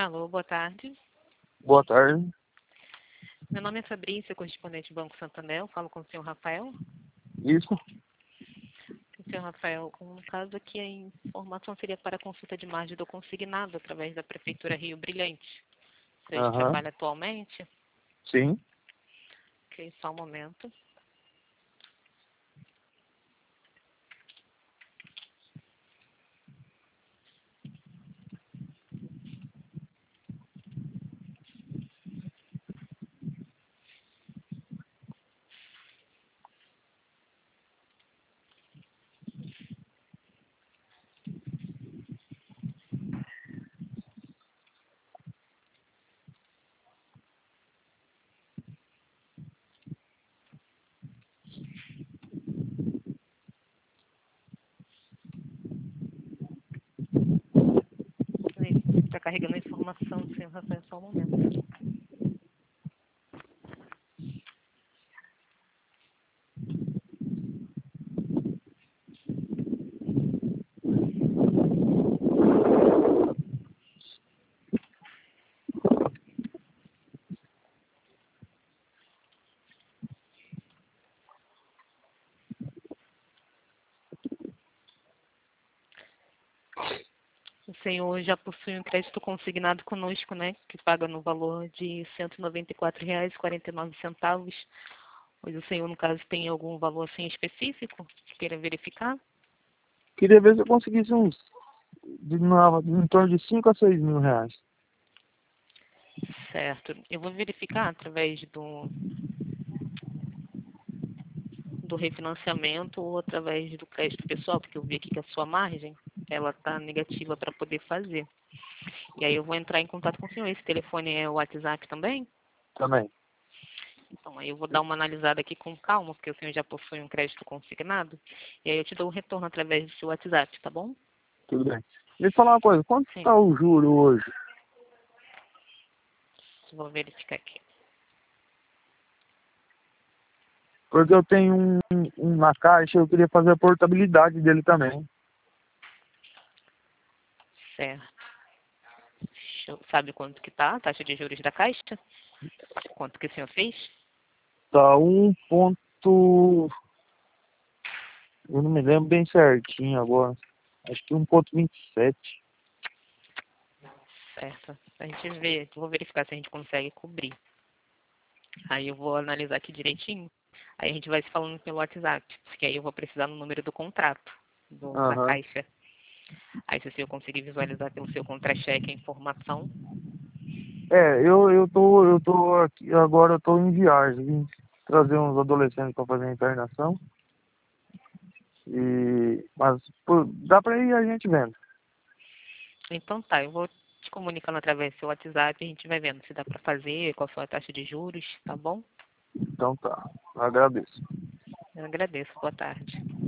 Alô, boa tarde. Boa tarde. Meu nome é Fabrícia, correspondente do Banco Santander. Eu falo com o senhor Rafael. Isso? Senhor Rafael, no caso aqui a informação seria para consulta de margem do consignado através da Prefeitura Rio Brilhante. Você trabalha atualmente? Sim. Ok, só um momento. Está carregando a informação, senhor Rafael, só um momento. O senhor já possui um crédito consignado conosco, né? Que paga no valor de R$ 194,49. Pois o senhor, no caso, tem algum valor assim específico que queira verificar? Queria ver se eu conseguisse em torno de 5 a 6 mil reais. Certo. Eu vou verificar através do refinanciamento ou através do crédito pessoal, porque eu vi aqui que a sua margem, ela está negativa para poder fazer. E aí eu vou entrar em contato com o senhor. Esse telefone é o WhatsApp também? Também. Então, aí eu vou dar uma analisada aqui com calma, porque o senhor já possui um crédito consignado. E aí eu te dou o retorno através do seu WhatsApp, tá bom? Tudo bem. Me fala uma coisa, quanto Sim. está o juro hoje? Vou verificar aqui. Porque eu tenho um na caixa, eu queria fazer a portabilidade dele também. Certo. Sabe quanto que tá a taxa de juros da Caixa? Quanto que o senhor fez? Tá eu não me lembro bem certinho agora. Acho que 1,27. Certo. A gente vê, vou verificar se a gente consegue cobrir. Aí eu vou analisar aqui direitinho. Aí a gente vai se falando pelo WhatsApp, porque aí eu vou precisar no número do contrato da Aham. Caixa. Aí se o senhor conseguir visualizar pelo seu contra-cheque a informação. Eu tô aqui, agora eu tô em viagem, vim trazer uns adolescentes para fazer a internação. Mas pô, dá para ir a gente vendo. Então tá, eu vou te comunicando através do seu WhatsApp, a gente vai vendo se dá para fazer, qual foi a taxa de juros, tá bom? Então tá, agradeço. Eu agradeço, boa tarde.